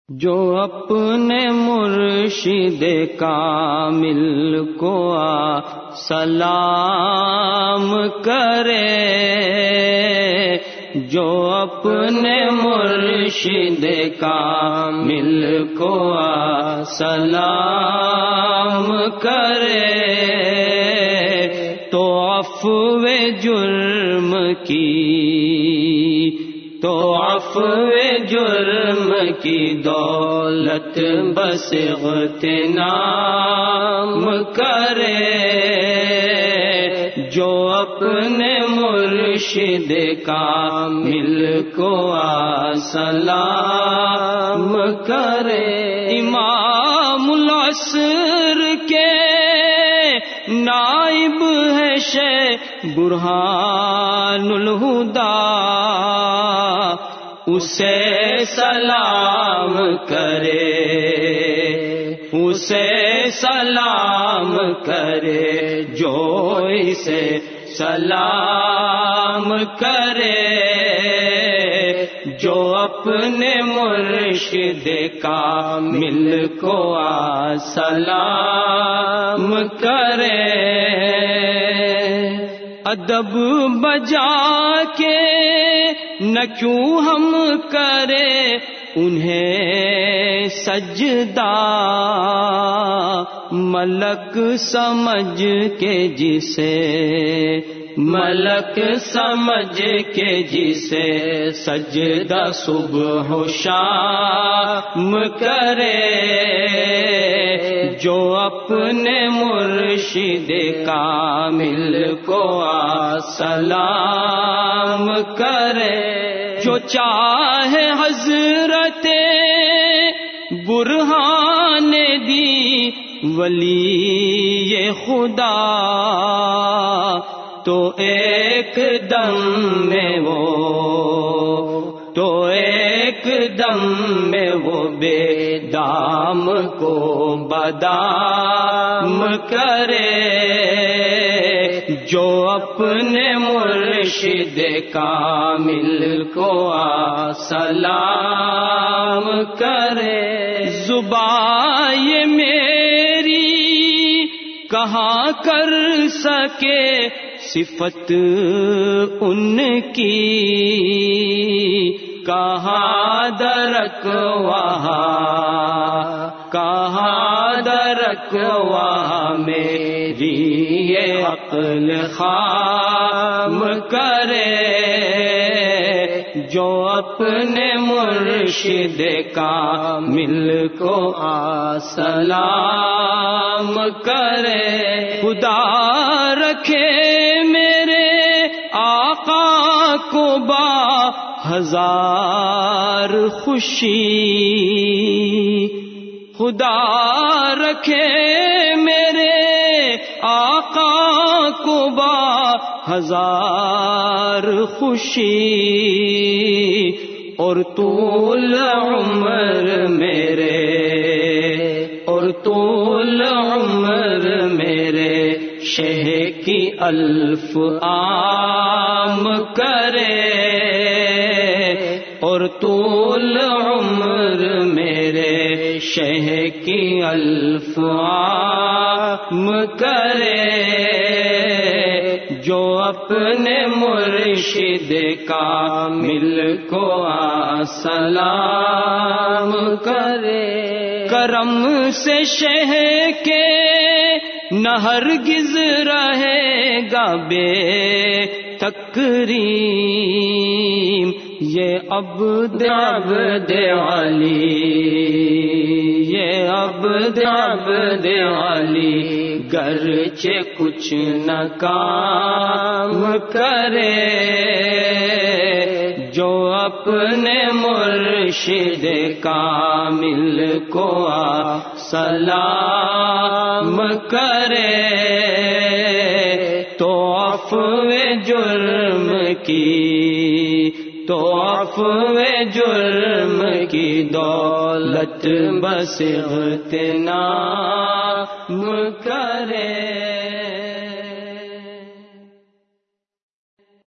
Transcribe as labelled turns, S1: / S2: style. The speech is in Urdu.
S1: جو اپنے مرشد کامل کو سلام کرے، جو اپنے مرشد کامل کو سلام کرے، تو عفو جرم کی دولت بس اغتنام کرے، جو اپنے مرشد کامل کو سلام کرے۔ امام العصر کے نائب ہے شیخ برہان الہدی، اسے سلام کرے، اسے سلام کرے، جو اسے سلام کرے، جو اپنے مرشد کامل کو سلام کرے۔ ادب بجا کے نہ کیوں ہم کرے انہیں سجدہ، ملک سمجھ کے جسے، ملک سمجھ کے جسے سجدہ صبح و شام کرے، جو اپنے مرشد کامل کو سلام کرے، جو چاہے حضرت برہان دی ولی خدا، تو ایک دم میں وہ بے دام کو بادام کرے، جو اپنے مرشد کامل کو سلام کرے۔ زبان یہ میری کہاں کر سکے صفت ان کی، کہاں درک وہاں میری یہ عقل خام کرے، جو اپنے مرشد کامل کو سلام کرے۔ خدا رکھے میرے آقا کو با ہزار خوشی، خدا رکھے میرے آقا کو با ہزار خوشی، اور طول عمر میرے شہ کی الف عام کرے، اور طول عمر میرے شہ کی الف عام کرے، جو اپنے مرشد کامل کو سلام کرے۔ کرم سے شہ کے نہ ہرگز رہے گا بے تکریم، یہ عبد علی گرچہ کچھ نہ کام کرے، جو اپنے مرشد کامل کو سلام کرے، تو عفو جرم کی دولت بس اغتنام کرے۔